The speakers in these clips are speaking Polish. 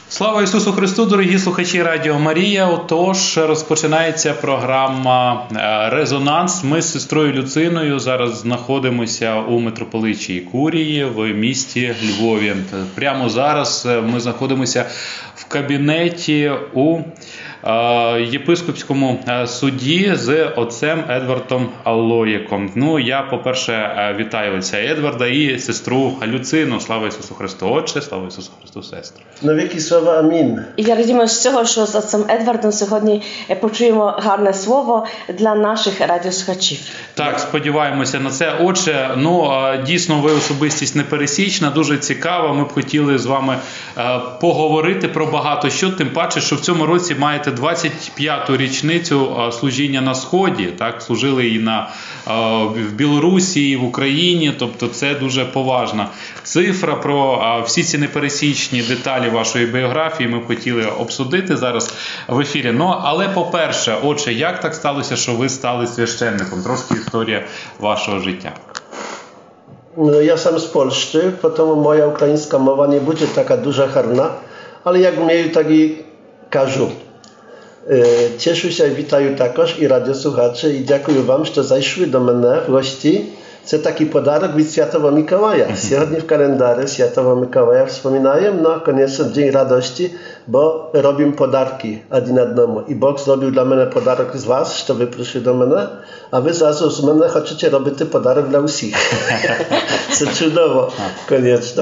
Слава Ісусу Христу, дорогі слухачі Радіо Марія. Отож, розпочинається програма «Резонанс». Ми з сестрою Люциною зараз знаходимося у митрополичій Курії в місті Львові. Прямо зараз ми знаходимося в кабінеті у єпископському суді з отцем Едвардом Лоїком. Ну, я, по-перше, вітаю отця Едварда і сестру Люцину. Слава Ісусу Христу, Отче, слава Ісусу Христу, сестри. На віки слава, амінь. І я радімо з цього, що з отцем Едвардом сьогодні почуємо гарне слово для наших радіослухачів. Так, сподіваємося на це. Отже, дійсно ви особистість непересічна, дуже цікава. Ми б хотіли з вами поговорити про багато що, тим паче, що в цьому році маєте 25-ту річницю служіння на Сході. Так, служили і в Білорусі, і в Україні, тобто це дуже поважна цифра. Про всі ці непересічні деталі вашої біографії ми б хотіли обсудити зараз в ефірі. Але, по-перше, отже, як так сталося, що ви стали священником? Трошки історія вашого життя. Ja sam z Polski, potem moja ukraińska mowa nie będzie taka duża, harna, ale jak mnie tak i кажу. Cieszę się i witaję також i radiosłuchaczy i dziękuję wam, że zajszły do mnie w gości. To taki podarek od Świętego Mikołaja. Dzisiaj w kalendarzu Świętego Mikołaja wspominają, koniecznie dzień radości, bo robimy podarki один одному. I Bóg zrobił dla mnie podarek z was, że wy przyszli do mnie, a wy zaraz z mnie chcecie robić podarek dla wszystkich. To cudowo, koniecznie.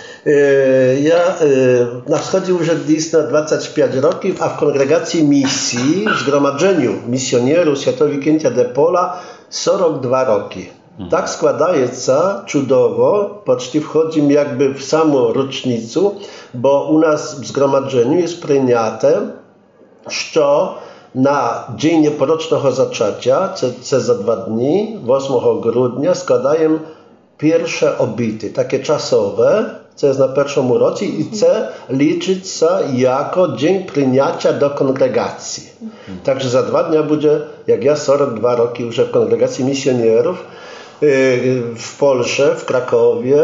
Ja na wschodzie już jestem 25 roków, a w kongregacji misji, w zgromadzeniu misjonierów Świętego Wikęcia de Pola 42 roki. Tak składaється cudowo, poczty wchodzimy jakby w samą rocznicę, bo u nas w zgromadzeniu jest przyjęte, że na dzień nieporocznego zaczęcia, co za 2 dni, 8 grudnia, składają pierwsze obity, takie czasowe, co jest na pierwszym roce i co liczyć się jako dzień przyjęcia do kongregacji. Także za 2 dni będzie, jak ja 42 roki już w kongregacji misjonierów, w Polsce, w Krakowie,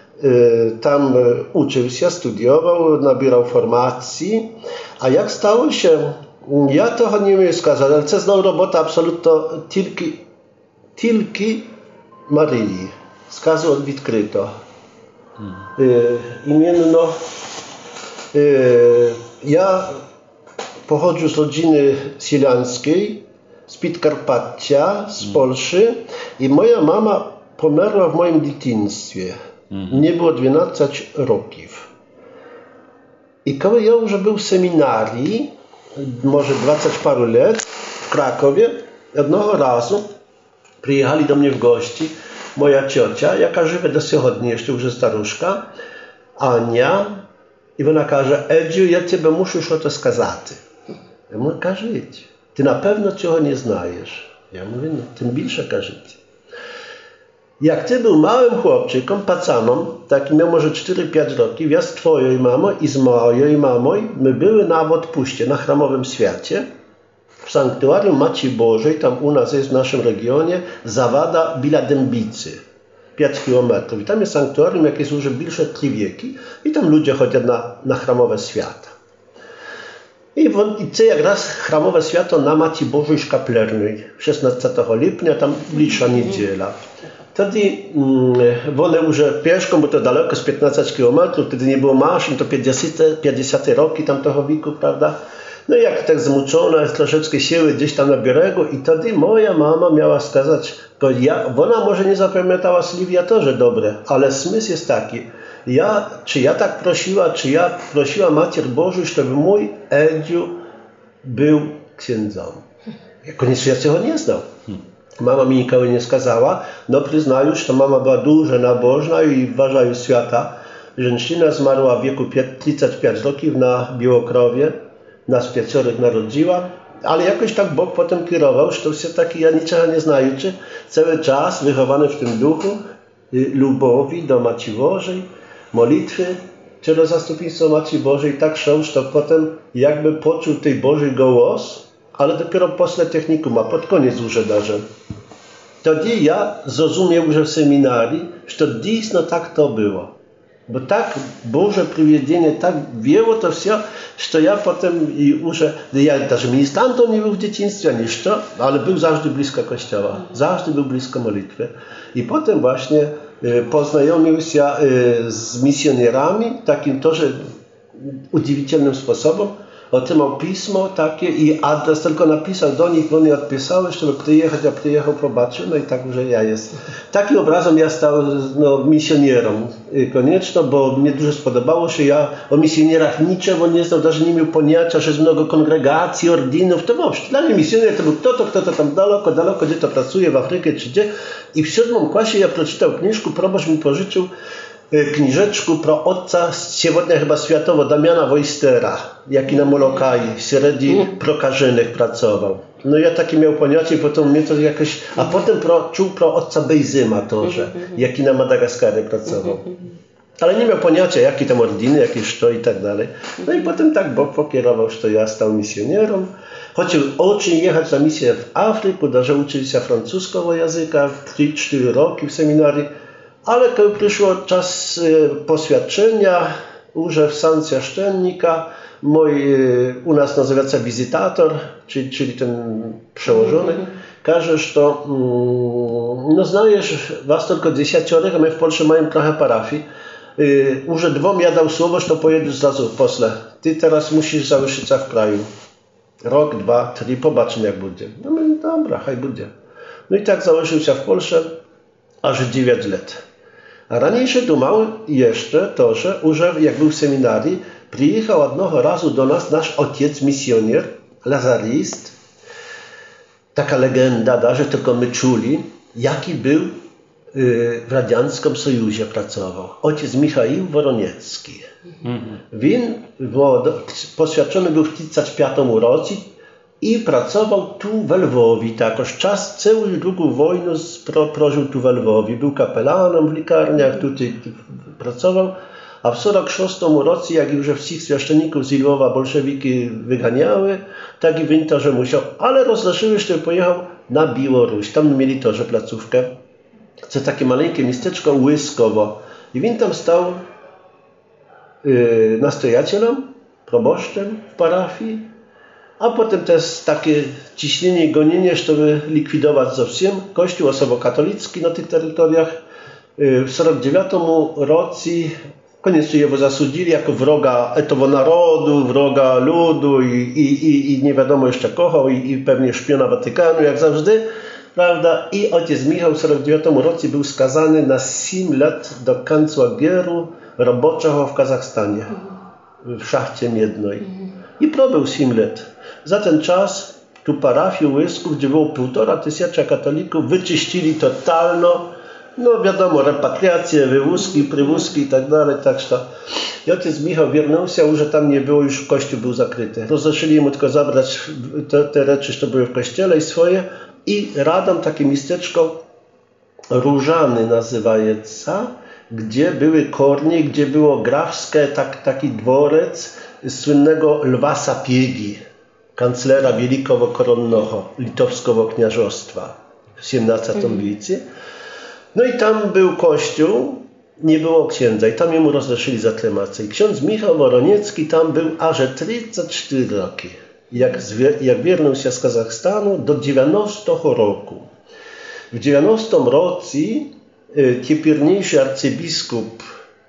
tam uczył się, studiował, nabierał formacji, a jak stało się, ja to nie umiem сказать, ale to jest robota absolutnie tylko Maryi, skazu odkryto. Imienno, ja pochodzę z rodziny sielanskiej, z Podkarpacia, z Polski i moja mama pomerła w moim dzieciństwie. Mnie było 12 roków. I kiedy ja już był w seminarii, może 20 paru lat, w Krakowie, jednego razu przyjechali do mnie w gości moja ciocia, jaka żyje do siechodni, jeszcze już staruszka, Ania, i ona każe, Edziu, ja ciebie muszę już o to skazać. Ja mówię, кажіть. Ty na pewno цього nie znajesz. Ja mówię, no, tym więcej кажіть. Jak ty był małym chłopczykiem, pacanom, taki miał może 4-5 roków, ja z twoją mamą i z moją mamą, my były na odpuście, na Chramowym Świecie, w sanktuarium Maci Bożej, tam u nas jest w naszym regionie, Zawada Bila Dębicy, 5 kilometrów. I tam jest sanktuarium, jakie służy bliższe 3 wieki i tam ludzie chodzą na Chramowe Świata. I co jak raz Chramowe Święto na Maci Bożej Szkaplernej, 16 lipnia, tam bliższa niedziela. Wtedy one już pieszką, bo to daleko, z 15 km, wtedy nie było maszyn, to 50 roki tam toho wieku, prawda? No i jak tak zmuczona, troszeczkę siły gdzieś tam na brzegu i wtedy moja mama miała skazać, bo ona może nie zapamiętała Sliwia to, że dobre, ale smysł jest taki, czy ja tak prosiła, czy ja prosiła Macier Bożą, żeby mój Edziu był księdzem. Ja koniecznie tego nie znał. Mama mi nikogo nie skazała, no przyznaję, że mama była dużo nabożna i uważają świata. Żeńszczyna zmarła w wieku 35 roków na Białokrowie, nas 5 narodziła, ale jakoś tak Bóg potem kierował, że to się taki, ja niczego nie znajuczy, cały czas wychowany w tym duchu, lubowi do Maci Bożej, modlitwy, через zastępstwo Maci Bożej, tak szał, że potem jakby poczuł tej Bożej głos, ale dopiero после technikum, a pod koniec już darze. Wtedy ja zrozumiał, że w seminarii, że to действительно tak to było. Bo tak Boże приведение, tak wieło to wszystko, że ja potem już, ja даже ministrantem nie był w dzieciństwie, ani co, ale był zawsze blisko kościoła, zawsze był blisko modlitwy. I potem właśnie poznajomił się z misjonierami, takim też udziwitelnym sposobem. Otrzymał pismo takie i adres tylko napisał do nich, oni odpisały, żeby przyjechać, a przyjechał, pobaczył, no i tak już ja jest. Takim obrazem ja stał misjonierem koniecznie, bo mnie dużo spodobało, że ja o misjonierach niczego nie znał, даже nie miał pojęcia, że jest mnogo kongregacji, ordynów, to było. Dla mnie misjoner to był kto to tam daleko, gdzie to pracuje, w Afryce czy gdzie. I w 7. klasie ja przeczytał książkę, proboszcz mi pożyczył kniżeczku pro ojca сегодня chyba światowo Damiana Wojstera, jaki na Molokai wśród prokarzynych pracował. No ja taki miał pojęcie, potem mnie to jakoś, a potem czuł pro ojca Bejzyma też, jaki na Madagaskarze pracował. Ale nie miał pojęcia, jakie tam ordyny, jakie szto i tak dalej. No i potem tak Bóg pokierował, że ja stał misjonierem. Chciał очень jechać na misję w Afryku, даже uczył się francuskiego języka, 3-4 roki w seminarii. Ale kiedy przyszło czas poświadczenia, już w san święcennika, u nas nazywa się wizytator, czyli ten przełożony, każe, że no znajesz was tylko 10, a my w Polsce mamy trochę parafii. Już 2 ja dał słowo, że pojedziesz zrazu posle. Ty teraz musisz założyć się w kraju. Rok, 2, 3, pobaczymy jak będzie. No my, dobra, haj będzie. No i tak założył się w Polsce aż 9 lat. A raniejsze dumał jeszcze to, że już jak był w seminarii, przyjechał jednego razu do nas nasz ojciec, misjoner, lazarist. Taka legenda, że tylko my czuli, jaki był w Radzieckim Sojuzie pracował. Ojciec Michał Woroniecki. Win poświadczony był w 1935 roku i pracował tu w Lwowie. Takoż czas całą drugą wojnę prożył tu w Lwowie. Był kapelanem w likarniach, tutaj pracował. A w 1946 roku, jak już wszystkich święcenników z Lwowa bolszewiki wyganiały, tak i win to, że musiał. Ale rozlaszyły, że pojechał na Białoruś. Tam mieli też placówkę. To takie maleńkie miasteczko Łyskowo. I win tam stał nastojacielem, proboszczem w parafii. A potem też takie ciśnienie i gonienie, żeby likwidować zawsze Kościół osobo katolicki na tych terytoriach. W 1949 roku koniecznie jego zasudzili jako wroga etowo narodu, wroga ludu i nie wiadomo jeszcze kogo i pewnie szpiona Watykanu, jak zawsze. Prawda? I ojciec Michał w 1949 roku był skazany na 7 lat do konцлагеру roboczego w Kazachstanie, w szachcie miednej. I probył 7 lat. Za ten czas tu parafię Łysków, gdzie było 1500 katolików, wyczyścili totalno. No wiadomo, repatriacje, wywózki, przywózki i tak dalej. Tak że i ojciec Michał wierzył się, że tam nie było, już kościół był zakryty. Rozeszli mu tylko zabrać te rzeczy, które były w kościele i swoje. I radam takie miasteczko Różany nazywaється, gdzie były kornie, gdzie było grafskie, taki dworzec słynnego Lwa Sapiegi, kanclera wielkiego koronnego litowskiego knieżostwa w XVII wieku. No i tam był kościół, nie było księdza i tam jemu rozeszli za kremację. I ksiądz Michał Woroniecki tam był aż 34 roki. Jak wierzył się z Kazachstanu do 90 roku. W 90 roku teperniejszy arcybiskup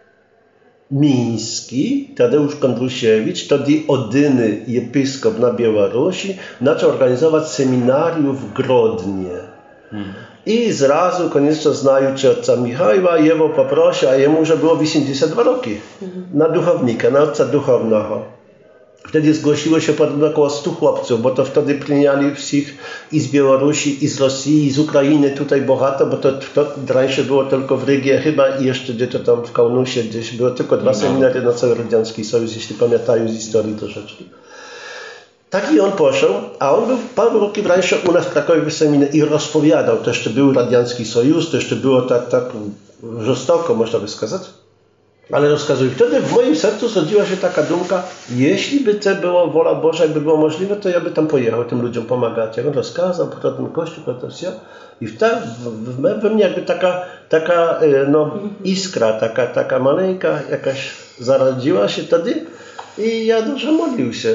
miński, Tadeusz Kondrusiewicz, wtedy jedyny episkop na Białorusi, zaczął organizować seminarium w Grodnie. I zrazu koniecznie znając ojca Michała, jego poprosił, a jemu już było 82 roki, na duchownika, na ojca duchownego. Wtedy zgłosiło się podobno około 100 chłopców, bo to wtedy przyjęli wszystkich i z Białorusi, i z Rosji, i z Ukrainy tutaj bogato, bo to rańsze było tylko w Rygie chyba i jeszcze gdzieś tam w Kaunusie gdzieś było tylko 2 seminaria na cały Radziecki Sojusz, jeśli pamiętają z historii troszeczkę. Tak i on poszedł, a on był parę roków rańsze u nas w Krakowie w seminarium i rozpowiadał, to jeszcze był Radziecki Sojusz, to jeszcze było tak żestoko, można by сказać. Ale rozkazuj. Wtedy w moim sercu zrodziła się taka dumka, jeśli by to było wola Boża, jakby było możliwe, to ja by tam pojechał tym ludziom pomagać. Jak on rozkazał, po ten kościół, po to wsio. I we mnie jakby taka iskra, taka maleńka jakaś zaradziła się wtedy i ja dużo modlił się.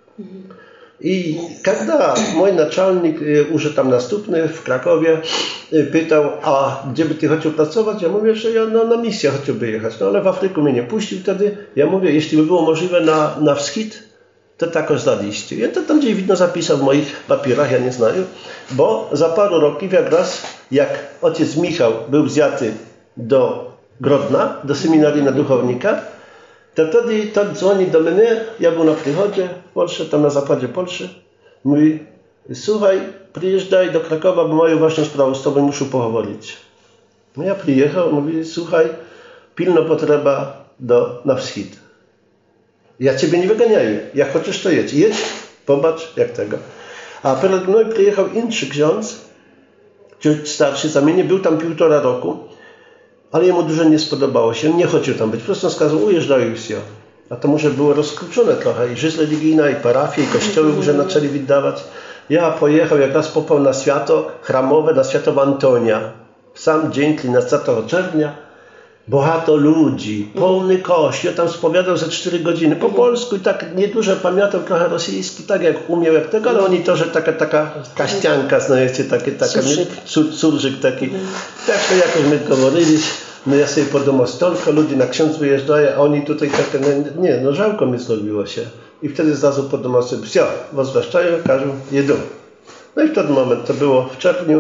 I kiedy mój naczelnik, już tam następny w Krakowie, pytał, a gdzie by ty chciał pracować? Ja mówię, że ja na misję chciałby jechać. No ale w Afryku mnie nie puścił wtedy. Ja mówię, jeśli by było możliwe na wschód, to tak znaliście. Ja to tam gdzieś widno zapisał w moich papierach, ja nie znaję, bo za paru roków jak ojciec Michał był wzięty do Grodna, do seminarii na duchownika, to wtedy to dzwoni do mnie, ja był na przychodzie w Polsce, tam na zapadzie Polski, mówi, słuchaj, przyjeżdżaj do Krakowa, bo mają ważną sprawę, z tobą muszę poговорить. No ja przyjechał, mówi, słuchaj, pilno potrzeba na wschód. Ja ciebie nie wyganiaję, jak chcesz to jedź, popatrz jak tego. A przed mną przyjechał inny ksiądz, starszy za mnie, był tam 1,5 roku, ale jemu dużo nie spodobało się, nie chciał tam być, po prostu skazał, ujeżdżaj już. A to może było rozkroczone trochę, i życie religijna, i parafie, i kościoły już zaczęli wydawać. Ja pojechał, jak raz popał na święto chramowe, na święto Antonia, w sam dzień 13 czerwca. Bohato ludzi, pełny kościół, tam spowiadał za 4 godziny po polsku i tak niedużo pamiętał, trochę rosyjski, tak jak umiał, jak tego, ale oni to, że taka kaścianka, znajecie, surżyk taki. Tak to jakoś my govorili, no ja sobie po domostolko, ludzie na ksiądz wyjeżdżają, a oni tutaj takie, żałko mi zrobiło się. I wtedy zrazu po domostolko, wsio, zwłaszczają, każą, jedą. No i w ten moment, to było w czerwcu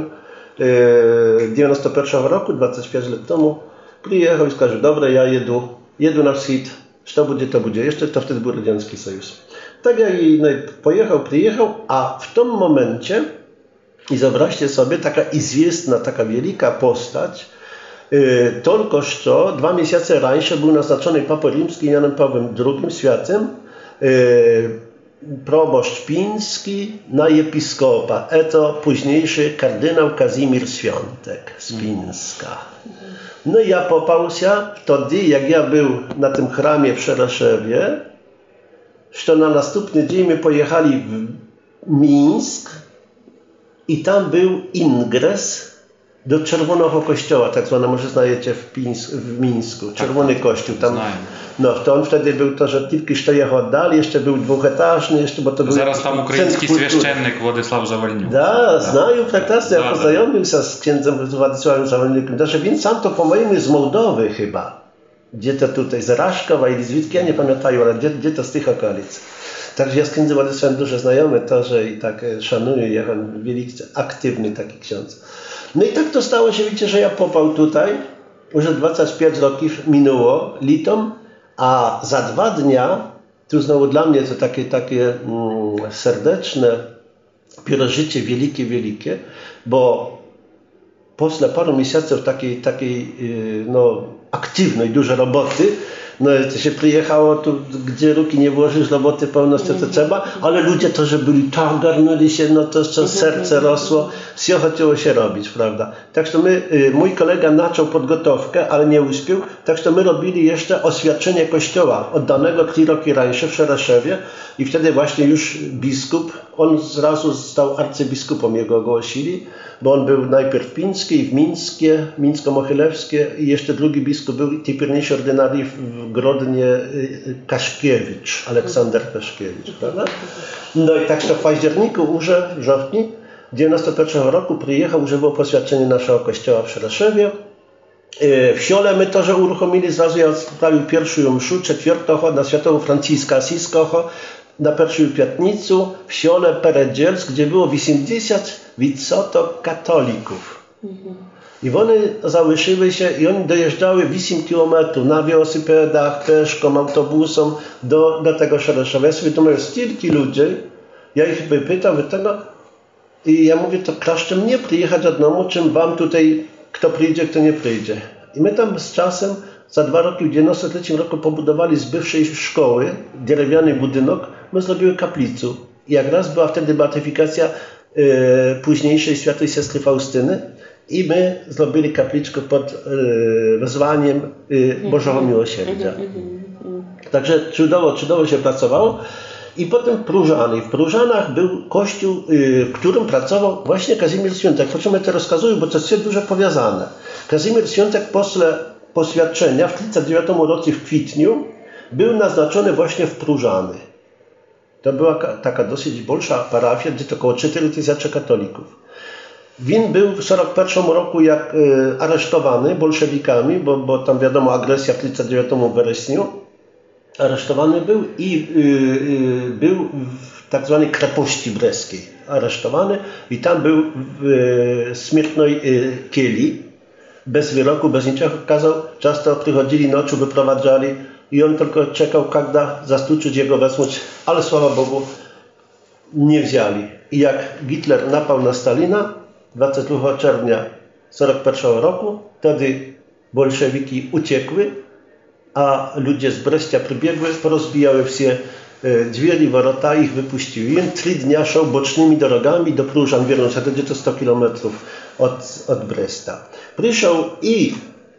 91 roku, 25 lat temu, przyjechał i сказал, dobra, ja jedu na wschód, co będzie, to będzie. Jeszcze to wtedy był Radziecki Sojusz. Tak jak przyjechał, a w tym momencie, i wyobraźcie sobie, taka izwiestna, taka wielka postać, tylko co 2 miesiące rańsze był naznaczony Papa Rzymski Janem Pawłem II świętym, proboszcz Piński na episkopa. To późniejszy kardynał Kazimierz Świątek z Pińska. No i ja popał się wtedy, jak ja był na tym chramie w Szereszewie, że na następny dzień my pojechali w Mińsk i tam był ingres do Czerwonego Kościoła, tak zwane, może znajecie w Mińsku, Czerwony Kościół. Tam, no to on wtedy był to, że tylko że jechał oddali, jeszcze był dwuetażny, jeszcze, bo to był... Zaraz tam ukraiński świeszczennik Władysław Zawalniuk. Da, znają prekrasnie, ja poznajomił się z księdzem Władysławem Zawalniukiem. Znaczy, więc sam to po moim z Mołdowy chyba, gdzie to tutaj, z Raszkowa i zwідки, ja nie pamiętają, ale gdzie to z tych okolic. Także ja z księdzem Władysławem dużo znajomy, to, że i tak szanuję, jak on wielki, aktywny taki ksiądz. No i tak to stało się, widzicie, że ja popał tutaj, już 25 roków minęło, litom, a za 2 dnia, tu znowu dla mnie to takie serdeczne przeżycie, wielkie, bo po paru miesięcy takiej aktywnej, dużej roboty, no to się przyjechało tu, gdzie ruki nie włożysz, roboty pełności to trzeba, ale ludzie to, że byli tak, garnuli się, no to jeszcze serce rosło, wszystko chciało się robić, prawda. Tak że mój kolega zaczął podgotowkę, ale nie uspiał, tak że my robili jeszcze oświadczenie kościoła oddanego 3 roki rańsze w Szereszewie i wtedy właśnie już biskup, on zrazu stał arcybiskupem, jego ogłosili, bo on był najpierw piński, w Mińsko-Mochylewskie i jeszcze drugi biskup był typierniejszy ordynarii w Grodnie Kaszkiewicz, Aleksander Kaszkiewicz, prawda? No i tak to w październiku, w wrześniu 91 roku przyjechał, że było poświadczenie naszego kościoła w Szereszewie. W Siole my to, że uruchomili zrazu, ja odprawił pierwszą mszę, 4. na świętego Franciszka Asyskiego, na pierwszą piątnicu w Siole Peredzielsk, gdzie było 80% katolików. I one załysiły się i oni dojeżdżały 8 km na velosipedach, peszką, autobusem do tego Szereszewa. Ja sobie думаю, stylki ludzi, ja ich pytał, i ja mówię, to klaszczem nie przyjechać jednemu, czym wam tutaj kto przyjdzie, kto nie przyjdzie. I my tam z czasem, za 2 roki, w 93 roku pobudowali z bywszej szkoły drewniany budynek, my zrobiły kaplicę. I jak raz była wtedy beatyfikacja późniejszej świętej siostry Faustyny i my zrobili kapliczkę pod wezwaniem Bożego Miłosierdzia. Także cudowo się pracowało. I potem Próżany. W Próżanach był kościół, w którym pracował właśnie Kazimierz Świątek. Po czym ja to rozkazuję, bo to jest dużo powiązane. Kazimierz Świątek после poświadczenia w 1939 roku w kwietniu był naznaczony właśnie w Próżany. To była taka dosyć bolsza parafia, gdzie to około 4000 katolików. Win był w 1941 roku jak aresztowany bolszewikami, bo tam wiadomo agresja w 1939 wrześniu. Aresztowany był i był w tak zwanej krepości brzeskiej aresztowany i tam był w śmiertnej kieli, bez wyroku, bez niczego kazał. Często przychodzili nocą, wyprowadzali i on tylko czekał, kiedy zastuczyć jego wezmąć, ale sława Bogu nie wzięli. I jak Hitler napał na Stalina 22 czerwca 1941 roku, wtedy bolszewiki uciekły, a ludzie z Brescia przybiegły, porozbijały wszystkie drzwi, wrota i ich wypuściły. I on 3 dni szedł bocznymi drogami do Próżan, wierząc, że to gdzie to 100 kilometrów od Bresta. Przyszedł i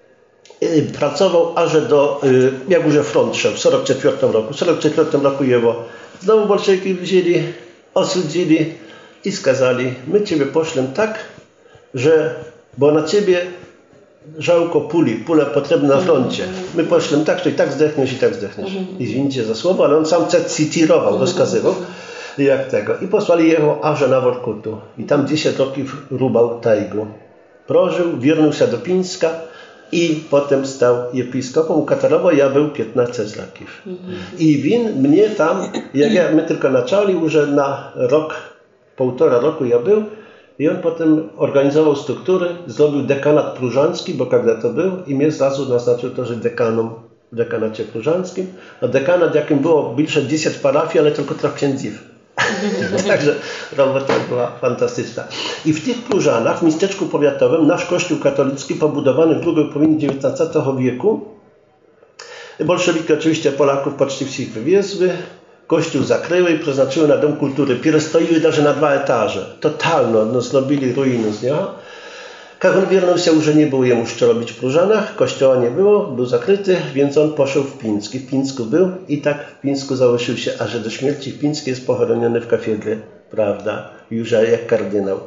pracował aż do, jak już front szedł, w 1944 roku. W 1944 roku jego znowu bolszewiki wzięli, osudzili i skazali, my ciebie poślemy tak, że, bo na ciebie żałko pula potrzebna na froncie. My poślemy tak, że i tak zdechniesz, i tak zdechniesz. Izwinicie za słowo, ale on sam cytował, rozkazywał, jak tego. I posłali jego aż na Workutu. I tam 10 lat rubał tajgu. Prożył, wierzył się do Pińska i potem stał episkopem. Katarowo ja był 15 lat. I win mnie tam, jak my tylko zaczęli, już na rok, 1,5 roku ja był, i on potem organizował struktury, zrobił dekanat próżański, bo kiedy to był, i mnie zrazu naznaczył to, że dekanom w dekanacie próżańskim. A dekanat, jakim było bliżej 10 parafii, ale tylko trochę księdzów. Także robota była fantastyczna. I w tych Próżanach, w miasteczku powiatowym, nasz kościół katolicki, pobudowany w drugiej połowie XIX wieku, bolszewiki oczywiście Polaków poczty wszystkich wywiezły, kościół zakryły i przeznaczyły na dom kultury. Pierstoiły даже na 2 etaże. Totalno, no, zrobili ruiny z niego. Jak on wierzył się, że nie było jemu co robić w Próżanach, kościoła nie było, był zakryty, więc on poszedł w Pińsk. W Pińsku był i tak w Pińsku założył się, aż do śmierci w Pińsku jest pochoroniony w kafiedrze, prawda, już jak kardynał.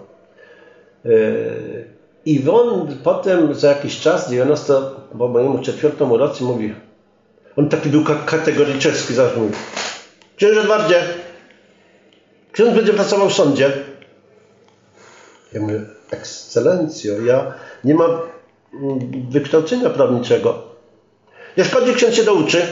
I on potem za jakiś czas, 90, bo mojemu 4. roku mówi, on taki był kategoryczny, zawsze mówi, księże Edwardzie, ksiądz będzie pracował w sądzie. Ja mówię, ekscelencjo, ja nie mam wykształcenia prawniczego. Nie szkodzi, ksiądz się douczy.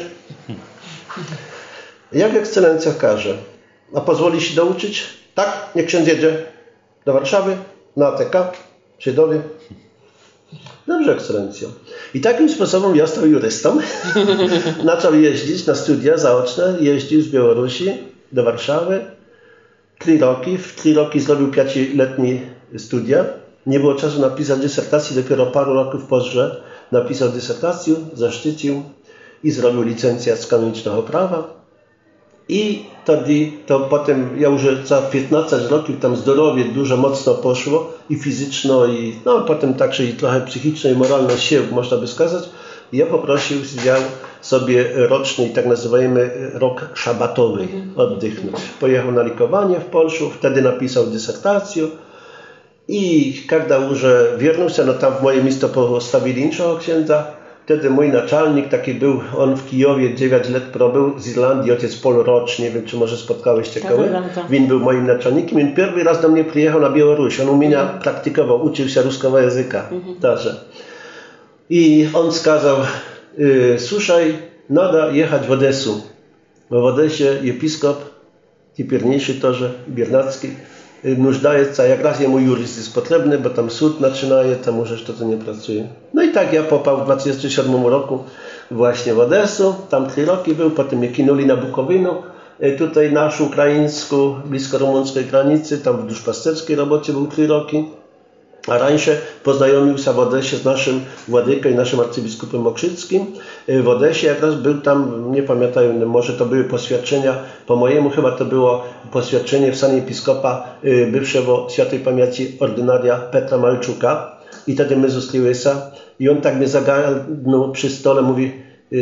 Jak ekscelencja każe? A pozwoli się douczyć? Tak, niech ksiądz jedzie do Warszawy, na ATK, się dowie. Dobrze, ekscelencjo. I takim sposobem ja stał jurystą. Zaczął jeździć na studia zaoczne, jeździł z Białorusi do Warszawy. 3 roki. W 3 roki zrobił 5-letnie studia. Nie było czasu napisać dysertacji, dopiero paru roków później napisał dysertację, zaszczycił i zrobił licencję z kanonicznego prawa. I wtedy, to potem, ja już za 15 roków tam zdrowie dużo mocno poszło i fizyczno, i no potem także i trochę psychiczno i moralno się, można by skazać. I ja poprosił, wziął sobie roczny, tak nazywamy rok szabatowy, oddychnąć. Pojechał na likowanie w Polsce, wtedy napisał dysertację. I kiedy już wierzył się, no tam w moje miejsce postawili innego księdza. Wtedy mój naczelnik, taki był, on w Kijowie 9 lat probył, z Irlandii, ojciec Paul Roach, nie wiem, czy może spotkałeś się kogoś. On był moim naczelnikiem i pierwszy raz do mnie przyjechał na Białoruś. On u mnie praktykował, uczył się ruskiego języka. I on skazał, słuchaj, nada jechać w Odesu. Bo w Odesie episkop, теперniejszy torze, Biernacki, нуждается, jak raz jemu jurist jest potrzebny, bo tam sąd zaczynaje, tam już to nie pracuje. No i tak ja popał w 2007 roku właśnie w Odesu, tam 3 roki był, potem mnie kinuli na Bukowinu, tutaj nasz ukraińską, blisko rumuńskiej granicy, tam w duszpasterskiej robocie był 3 roki. A rańsze poznajomił się w Odesie z naszym władyką i naszym arcybiskupem Okrzyckim. W Odesie jak raz był tam, nie pamiętam, może to były poświadczenia, po mojemu chyba to było poświadczenie w stanie episkopa bywszego świętej pamięci ordynaria Petra Malczuka. I wtedy my zostaliśmy i on tak mnie zagarnął przy stole, mówi: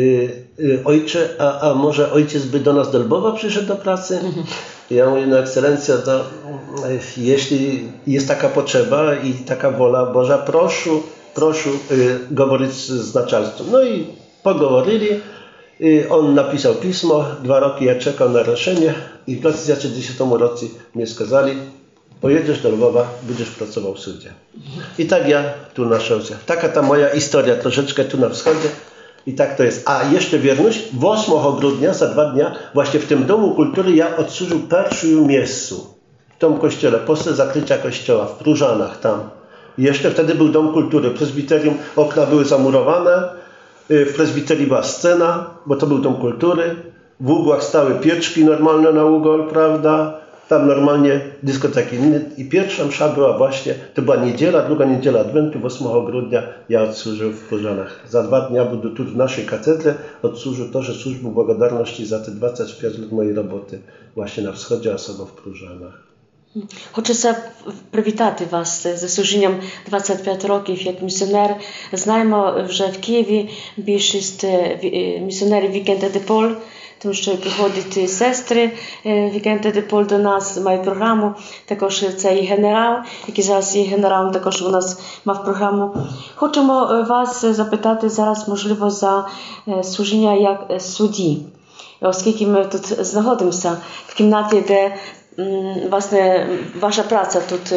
ojcze, a może ojciec by do nas do Lwowa przyszedł do pracy? Ja mówię: no ekscelencja, to jeśli jest taka potrzeba i taka wola Boża, proszę говорить z начальством. No i pogovorili. On napisał pismo, 2 roki ja czekał na решenie i w 2010 roku mnie skazali: pojedziesz do Lwowa, będziesz pracował w sudzie. I tak ja tu naszedł się. Taka ta moja historia troszeczkę tu na wschodzie. I tak to jest. A jeszcze wierność, 8 grudnia, za 2 dnia, właśnie w tym Domu Kultury ja odsłużył pierwszą miejscu. W tym kościele, после zakrycia kościoła, w Próżanach tam. I jeszcze wtedy był Dom Kultury. Prezbiterium, okna były zamurowane. W prezbiterii była scena, bo to był Dom Kultury. W ugłach stały pieczki normalne na ugol, prawda? Tam normalnie dyskoteki. I pierwsza msza była właśnie, to była niedziela, druga niedziela Adwentu, 8 grudnia ja odsłużył w Próżanach. Za 2 dnia będę tu w naszej katedrze odsłużył to, że służbę благодарności za te 25 lat mojej roboty właśnie na wschodzie, особо в Próżanach. Хочеться привітати вас з служінням 25 років як місіонер. Знаємо, вже в Києві більшість місіонерів Вікенте де Поль, тому що приходять сестри Вікенте де Поль до нас, мають програму. Також цей генерал, який зараз є генералом, також у нас мав програму. Хочемо вас запитати зараз, можливо, за служіння як судді. Оскільки ми тут знаходимося в кімнаті, де власне ваша праця тут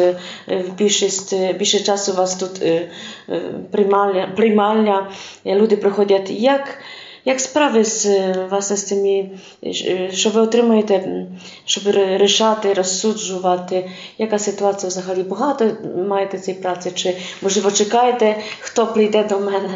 більше часу у вас тут приймальня, люди приходять. Як справи власне з тими, що ви отримуєте, щоб рішати, розсуджувати? Яка ситуація взагалі? Багато маєте цієї праці? Чи можливо чекаєте, хто прийде до мене?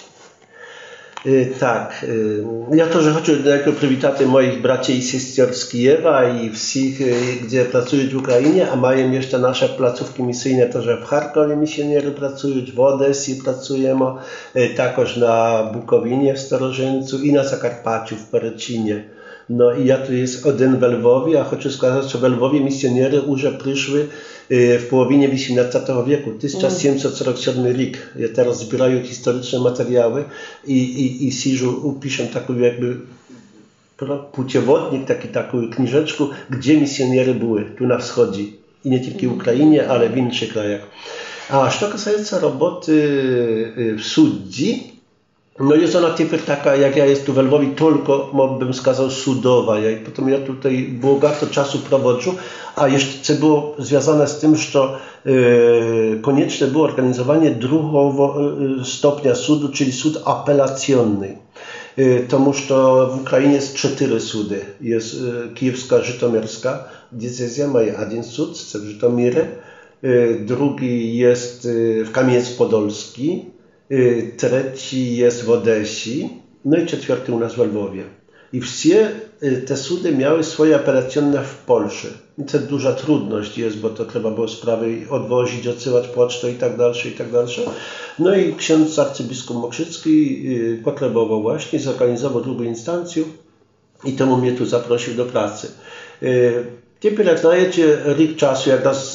Tak, ja тоже хочу najpierw przywitać moich braci i sióstr z Kijewa i wszystkich, gdzie pracują w Ukrainie, a mają jeszcze nasze placówki misyjne, to że w Charkowie misjonerzy pracują, w Odessie pracujemy, także na Bukowinie w Starożyńcu i na Zakarpaciu w Perecinie. No i ja tu jest jeden w Lwowie, a chcę сказать, że w Lwowie misjonerzy już przyszły w połowie XVIII wieku, 1747 rok. Ja teraz zbierają historyczne materiały i siżu upiszę taką jakby putiewodnik, taką kniżeczkę, gdzie misjonerzy były, tu na wschodzie. I nie tylko w Ukrainie, ale w innych krajach. A co kасается roboty w sudzi, no jest ona teraz taka, jak ja jest tu w Lwowie, tylko, bym сказал, sudowa. I potem ja tutaj bogato czasu prowadzę, a jeszcze było związane z tym, że konieczne było organizowanie drugiego stopnia sudu, czyli sud apelacyjny. Тому że w Ukrainie jest 4 sudy. Jest kijowska, żytomierska diecezja, ma jeden sud, w Żytomierze. Drugi jest w Kamieniec-Podolski. Trzeci jest w Odessi, no i 4 u nas w Lwowie. I wszystkie te sudy miały swoje apelacyjne w Polsce. I to duża trudność jest, bo to trzeba było sprawy odwozić, odsyłać pocztą i tak dalsze, i tak dalsze. No i ksiądz arcybiskup Mokrzycki potrzebował właśnie, zorganizował drugą instancję i temu mnie tu zaprosił do pracy. Teraz, jak znajecie, rok czasu, jak nas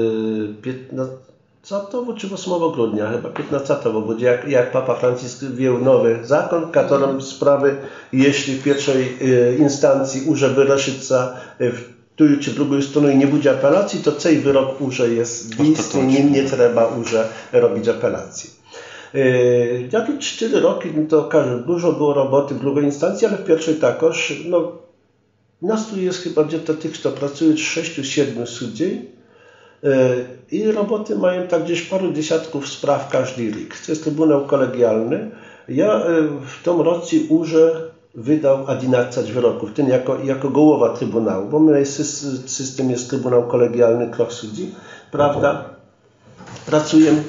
15 czy 8 grudnia, chyba 15 będzie, jak Papa Franciszek wziął nowy zakon, którym sprawy, jeśli w pierwszej instancji już wyraszyć w tu czy drugą stronę i nie będzie apelacji, to cały wyrok już jest istny, nie trzeba już robić apelacji. Ja tu 4 roki, to każę, dużo było roboty w drugiej instancji, ale w pierwszej takoż, no, nas tu jest chyba gdzieś tych, kto pracuje 6-7 sędziów. I roboty mają tak gdzieś paru dziesiątków spraw każdy rok. To jest Trybunał Kolegialny. Ja w tym roku już wydał 11 wyroków, ten jako głowa Trybunału, bo my system jest Trybunał Kolegialny, krok sędzi, prawda? Pracuję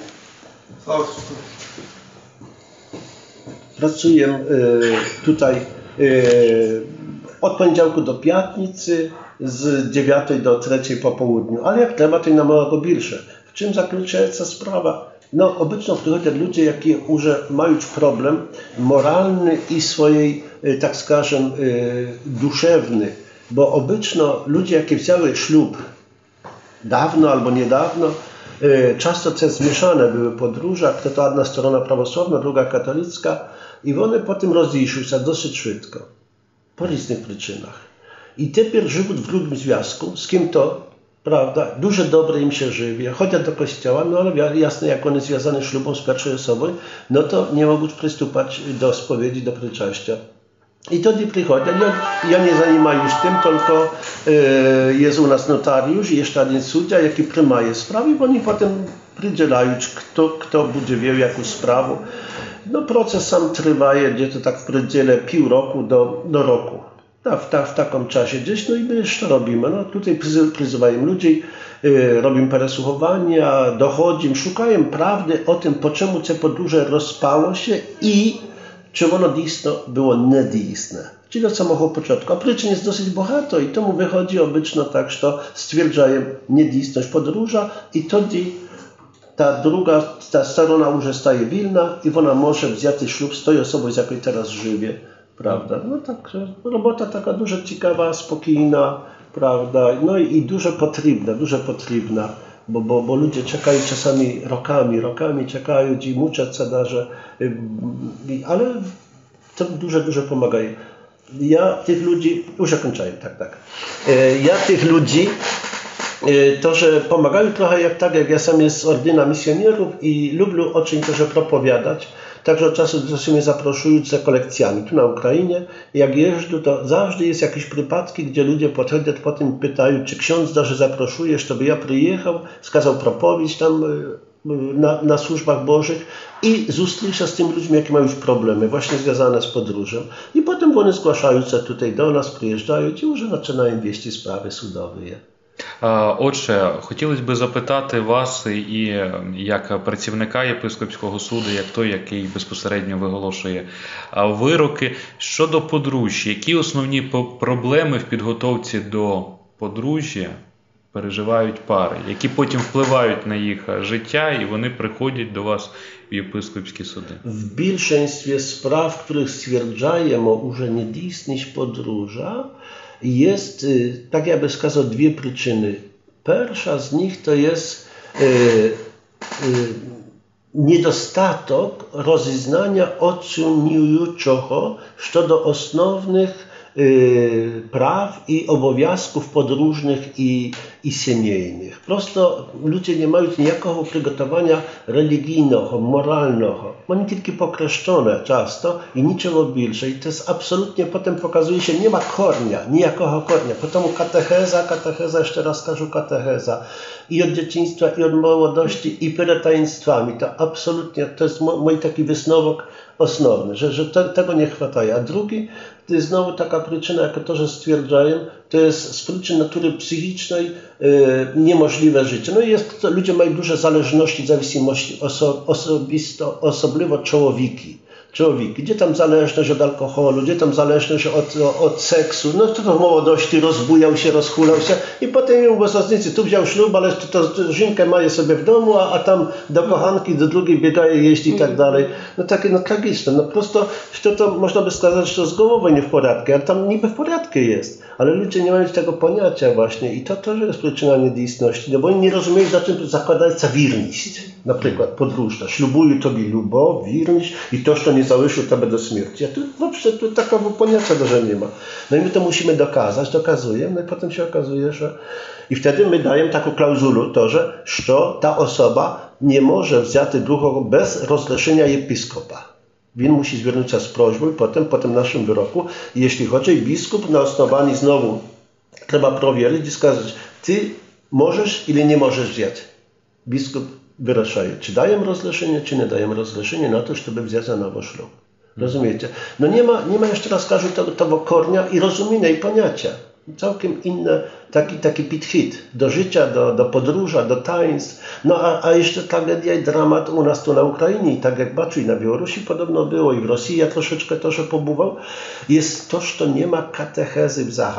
tutaj od poniedziałku do piątnicy, z 9 do 3 po południu, ale jak trzeba, to i na małego bierze. W czym zaključuється sprawa? No, obecnie przychodzą ludzie, jakie już mają problem moralny i swojej, tak skażem, duszewny, bo obecnie ludzie, jakie wzięły ślub dawno albo niedawno, Często te zmieszane były podróże, to jedna strona prawosławna, druga katolicka i one potem rozeszły się dosyć szybko, po różnych przyczynach. I teraz żyją w drugim związku, z kim to, prawda, dużo dobre im się żyje, chodzą do kościoła, no ale jasne, jak one związane ślubem z pierwszej osobą, no to nie mogą przystąpić do spowiedzi, do przyczęścia. I wtedy przychodzą, ja nie zajmuję już tym, tylko jest u nas notariusz i jeszcze jeden sędzia, jaki przyjmuje sprawy, i oni potem przydzielają, kto będzie wiedział jaką sprawę. No proces sam trwa, gdzie to tak w przedziale pół roku do roku. W takim czasie gdzieś, no i my jeszcze robimy. No tutaj przyzywamy ludzi, robimy przesłuchowania, dochodzimy, szukają prawdy o tym, po czemu te podróże rozpało się i czy ono dійсно było niedійsne. Czyli od samego początku. A przyczyn jest dosyć bogato i to mu wychodzi obyczno tak, że stwierdzają niedійsność podróża i wtedy ta strona już staje wolna i ona może wziąć ślub z tą osobą, z jaką teraz żyje. Prawda? No tak, robota taka dużo ciekawa, spokojna, prawda? No i dużo potrzebna, bo ludzie czekają czasami rokami czekają i muczą się darze, ale to dużo pomaga. Ja tych ludzi, już zakończyłem, tak. Ja tych ludzi, to, że pomagają trochę jak ja sam jest z ordyna misjonierów i lubię o czym też propowiadać. Także od czasu do czasu mnie zapraszają za kolekcjami. Tu na Ukrainie, jak jeżdżę, to zawsze jest jakieś przypadki, gdzie ludzie podchodzą, potem pytają, czy ksiądz że zapraszujesz, to by ja przyjechał, skazał propowiedź tam na służbach bożych i zustrył się z tymi ludźmi, jakie mają już problemy, właśnie związane z podróżą. I potem oni zgłaszają się tutaj do nas, przyjeżdżają i już zaczynają wieść sprawy sudowe. Отже, хотілося б запитати вас і як працівника єпископського суду, як той, який безпосередньо виголошує вироки, щодо подружжя. Які основні проблеми в підготовці до подружжя переживають пари, які потім впливають на їх життя і вони приходять до вас в єпископські суди? W більшості справ, в których stwierdzajemy, że niedійсність podróża, jest, tak jakby wskazał, dwie przyczyny. Pierwsza z nich to jest niedostatek rozeznania odsuniującego co do osnownych praw i obowiązków podróżnych i siemiejnych. Prosto ludzie nie mają nijakiego przygotowania religijnego, moralnego. Oni tylko pokreszczone często i niczego więcej. I to jest absolutnie, potem pokazuje się, nie ma kornia, nijakiego kornia. Potem katecheza, jeszcze raz każę katecheza. I od dzieciństwa, i od młodości, i przed taństwami. To absolutnie, to jest mój taki wysновок osnovny, że tego nie chwataje. A drugi, to jest znowu taka przyczyna, jak to, że stwierdzają, to jest z przyczyn natury psychicznej niemożliwe życie. No i ludzie mają duże zależności, zawiłości osobliwo człowieki. Gdzie tam zależność od alkoholu, gdzie tam zależność od seksu, no to w młodości rozbujał się, rozhulał się i potem ją bez różnicy, tu wziął ślub, ale to żynkę ma je sobie w domu, a tam do kochanki, do drugiej biegaje jeść i tak dalej. No takie, no tragiczne, no prosto, to można by сказать, że z głową nie w porządku, ale tam niby w porządku jest, ale ludzie nie mają tego pojęcia właśnie i to też jest przyczyna niedійsności, no bo oni nie rozumieją, za czym zakładaється wierność, na przykład podróżna, ślubuję tobie lubo, wierność i to, że nie załyszł tobie do śmierci. A tu to takiego pojęcia że nie ma. No i my to musimy dokazujemy, no i potem się okazuje, że i wtedy my dajemy taką klauzulę, to, że ta osoba nie może wziąć drugiego bez rozrzeszenia episkopa. On musi zwierzyć się z prośbą i potem naszym wyroku, jeśli chodzi, biskup na osnowaniu znowu trzeba prowierzyć i skazać, ty możesz ili nie możesz wziąć. Biskup wyraszają, czy dają rozrzeszenie, czy nie dają rozrzeszenie na to, żeby wziąć na nowo ślub. Rozumiecie? No nie ma jeszcze raz każdy tego kornia i rozumienia i pojęcia. Całkiem inny taki pit-hit do życia, do podróża, do taństw. No a jeszcze tragedia i dramat u nas tu na Ukrainie i tak jak baczę i na Białorusi podobno było i w Rosji ja troszeczkę też pobywał, jest to, że nie ma katechezy w Zachali.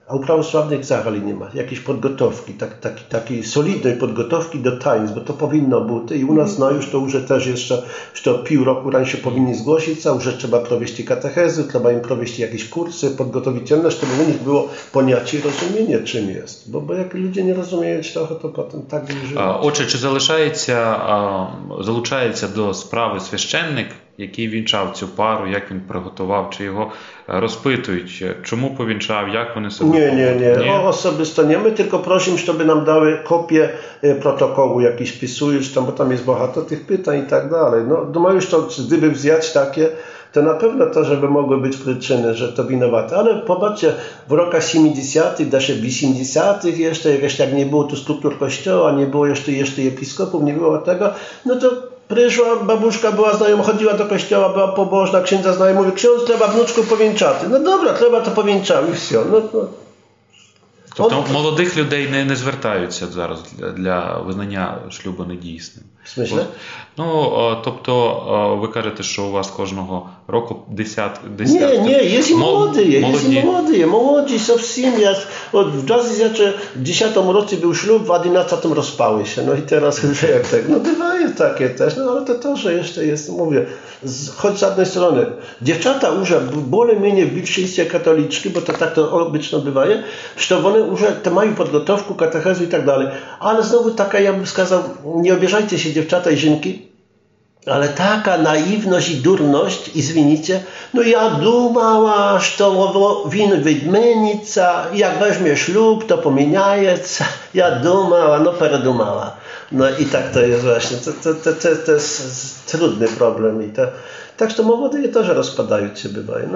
A u prawosławnych взагалі nie ma jakiejś podgotowki, takiej solidnej podgotowki do tańc, bo to powinno być. I u nas no już to też jeszcze pół roku rańsze powinni zgłosić, a już trzeba prowieść katechezy, trzeba im prowieść jakieś kursy podgotowicielne, żeby u nich było poniacie i rozumienie, czym jest. Bo jak ludzie nie rozumieją trochę, to potem tak żyją. Отже, чи залучається до справи священник, який вінчав цю пару, як він приготував, чи його rozpytuють, czemu powінчав, jak вони sobie Nie. O osobisto nie. My tylko prosimy, żeby nam dały kopię protokołu jakiś pisujesz tam, bo tam jest bohato tych pytań i tak dalej. No już to, gdyby wziąć takie, to na pewno to, żeby mogły być przyczyny, że to winowate. Ale popatrzcie, w rokach 70., даже 80. jeszcze jak nie było tu struktur kościoła, nie było jeszcze episkopów, nie było tego, no to przyszła babuszka, była znajoma, chodziła do kościoła, była pobożna, księdza znajoma, mówi, ksiądz, trzeba wnuczku powieńczaty. No dobra, trzeba to powieńczamy i все. Тобто молодих людей не звертаються зараз для визнання шлюбу недійсним. В смислі? Тобто ви кажете, що у вас кожного року десятки... Nie, jest i młodzi совсем. W 2010 roku był ślub, w 2011 rozpały się. No i teraz jak tak, no bywają takie też, no ale to, że jeszcze jest, mówię, choć z jednej strony, dziewczata już bolej-mniej w większości katoliczki, bo to tak to obyczajnie bywa, że one już te mają podgotowkę, katechezu i tak dalej, ale znowu taka, ja bym сказал, nie obierzajcie się dziewczata i żynki, ale taka naiwność i durność, извините, no ja dumała, że to win wydmienica, jak weźmie ślub, to pomieniajeca, ja dumała, no perdumała. No i tak to jest właśnie, to jest trudny problem i to, так що молоді теж розпадаються, буває.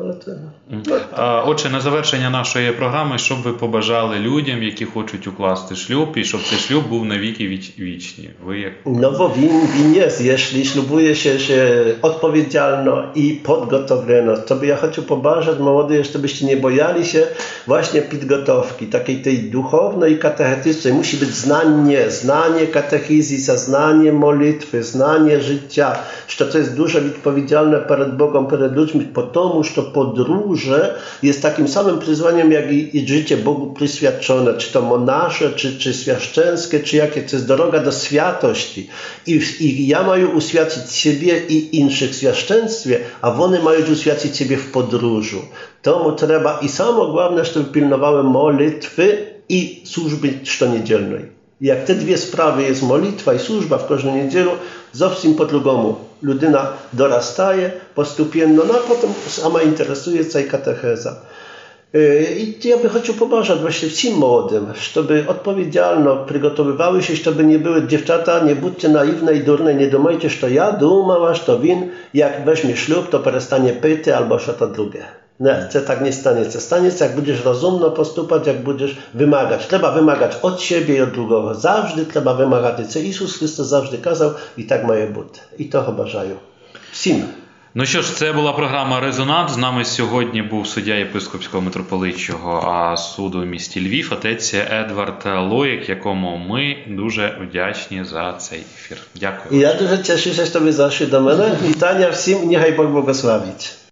Отже, на завершення нашої програми, що б ви побажали людям, які хочуть укласти шлюб, і щоб цей шлюб був навіки вічні? No bo win jest, jeśli ślubuje się odpowiedzialno i podgotowiono, to by ja chciał pobażać młodych, żebyście nie bojali się właśnie podgotowki, takiej tej duchownej i katechetycznej. Musi być znanie katechizisa, znanie modlitwy, znanie życia, że to jest dużo odpowiedzialne przed Bogiem, przed ludźmi, потому że podróże jest takim samym przyzwaniem, jak i życie Bogu przyświadczone, czy to monasze, czy świaszczenskie, czy jakie, to jest droga do świętości. I ja mają uświęcić siebie i innych w świaszczeństwie, a one mają uświęcić siebie w podróżu. Tomu trzeba i samo główne, żeby pilnowały modlitwy i służby niedzielnej. Jak te dwie sprawy jest modlitwa i służba w każdą niedzielę, zowsім po-drugomu. Ludyna dorastaje postupienno, no a potem sama interesuje się i katecheza. I ja bym chciał pobażać właśnie wszystkim młodym, żeby odpowiedzialno przygotowywały się, żeby nie były dziewczata, nie bądźcie naiwne i durne, nie dumajcie, że to ja dumała, że to win, jak weźmie ślub, to przestanie pyty albo że to drugie. Nie, to tak nie stanie. Stanie się, jak będziesz rozumno postupać, jak będziesz wymagać. Trzeba wymagać od siebie i od drugiego. Zawsze trzeba wymagać. Co Jezus Chrystus zawsze kazał i tak mає бути. І того бажаю. Всім. Ну що ж, це була програма «Резонанс». З нами сьогодні був суддя єпископського митрополитчого суду в місті Львів, отець Едвард Лоїк, якому ми дуже вдячні за цей ефір. Дякую. Я дуже тішуся, що ви зайшли до мене. Вітання всім, нехай Бог благословить.